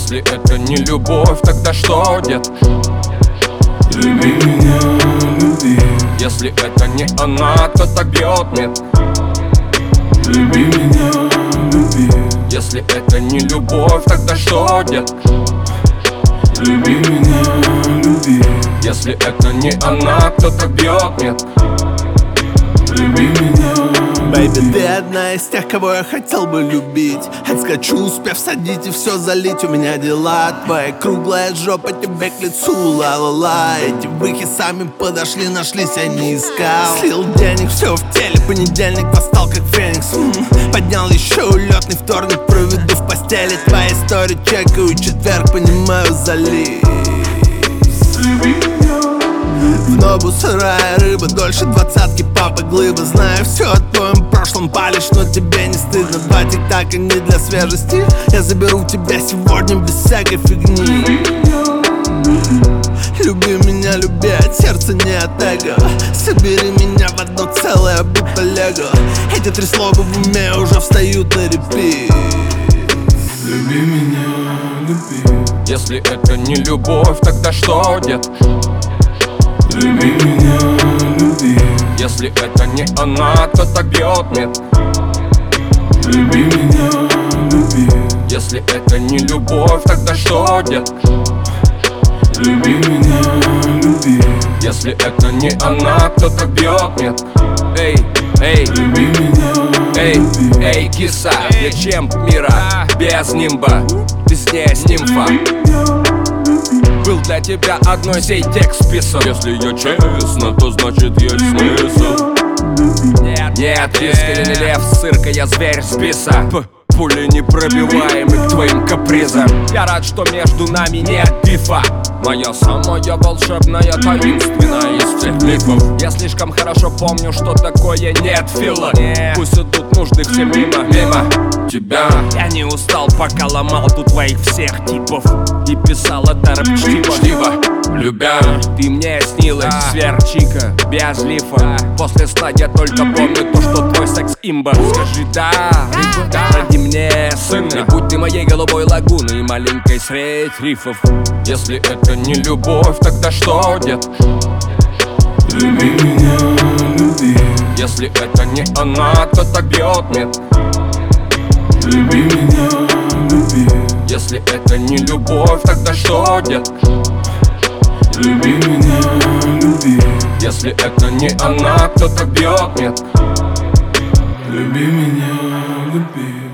Если это не любовь, тогда что, дед? Люби меня, люби. Если это не она, то так бьет нет. Люби меня, люби. Если это не любовь, тогда что, дед? Люби меня, люби. Если это не она, кто так бьет нет. Люби меня, люби. Бэйби, ты одна из тех, кого я хотел бы любить. Отскочу, успев садить и все залить. У меня дела, твоя круглая жопа тебе к лицу. Ла-ла-ла, эти выхи сами подошли, нашлись, я не искал. Слил денег, все в теле, понедельник восстал как феникс. Поднял еще улетный вторник, проведу в постели. Твоя история чекаю, четверг, понимаю, залив. Люби меня. В нобу сырая рыба, дольше двадцатки, папа глыба. Знаю все о твоем прошлом, палишь, но тебе не стыдно. Два тик-така не для свежести. Я заберу тебя сегодня без всякой фигни. Люби меня, люби, от сердца, не от эго. Собери меня в одно целое, будто лего. Эти три слога в уме уже встают на репит. Люби меня, люби. Если это не любовь, тогда что, дед? Люби меня, люби. Если это не она, то так бьет нет. Люби меня, люби. Если это не любовь, тогда что, дед? Люби меня, люби. Если это не она, кто так бьет нет. Эй, эй, Люби меня, эй, люби. эй, киса, я чемп мира, без нимба, ты здесь нимфа. Был для тебя одной сей текст писан. Если я честно, то значит есть смысл. Нет, риск или не лев, с цирка я зверь с биса. Пули непробиваемы к твоим капризам. Я рад, что между нами нет бифа. Моя самая волшебная, таинственная из всех мифов. Я слишком хорошо помню, что такое нет фила. Пусть идут нужды все мимо, мимо тебя. Я не устал, пока ломал тут твоих всех типов. И писал это рэп-чтиво, любя. Ты мне снилась, сверчика, без лифа. После сна я только помню то, что твой секс имба. Скажи да, ради мне сына. И будь ты моей голубой лагуной, маленькой средь рифов. Если это не любовь, тогда что, дед? Люби меня, люби. Если это не она, то так бьет нет. Люби меня, люби. Если это не любовь, тогда что, дед? Люби меня, люби. Если это не она, кто так бьет нет. Люби меня, люби.